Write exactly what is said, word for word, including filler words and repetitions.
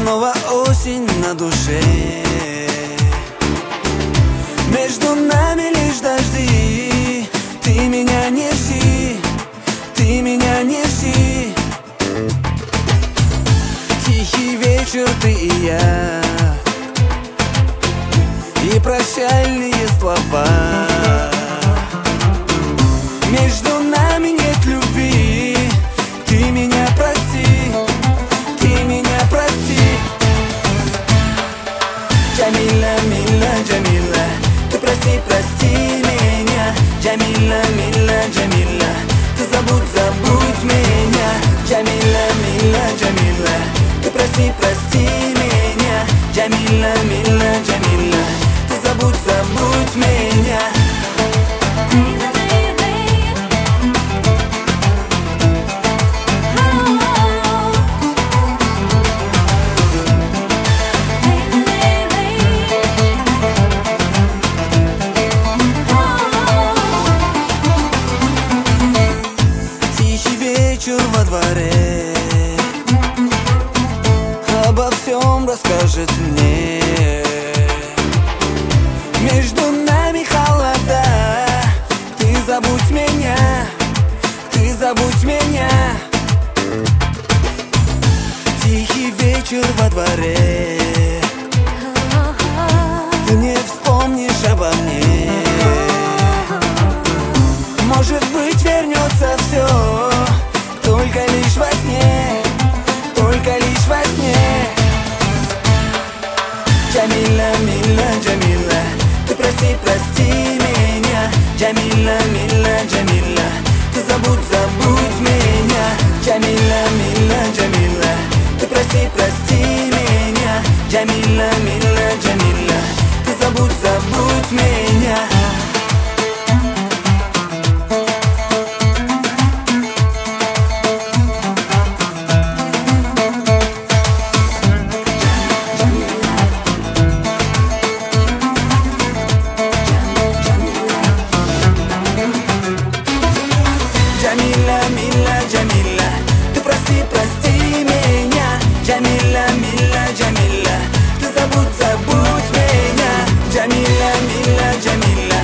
снова осень на душе. Между нами лишь дожди. Ты меня не жди, ты меня не жди. Тихий вечер, ты и я, и прощальные слова. Между нами нет любви. Ты меня прости, ты меня прости. Джамила, мила, Джамила, ты прости, прости меня. Джамила, мила, Джамила, ты забудь, забудь меня. Джамила, мила, Джамила, ты прости, прости меня. Джамила, мила, Джамила, ты забудь, забудь меня. Вечер во дворе обо всем расскажет мне. Между нами холода. Ты забудь меня, ты забудь меня. Тихий вечер во дворе. Ты не вспомнишь обо мне. Может быть, вернется все, только лишь во сне, только лишь во сне. Джамила, мила, Джамила, ты прости, прости меня. Джамила, мила, Джамила, ты забудь, забудь меня. Джамила, мила, Джамила, ты прости, прости меня. Джамила, мила, Джамила, ты забудь, забудь меня. Джамила, мила, Джамила, ты прости, прости меня. Джамила, мила, Джамила, ты забудь, забудь меня. Джамила, мила, Джамила,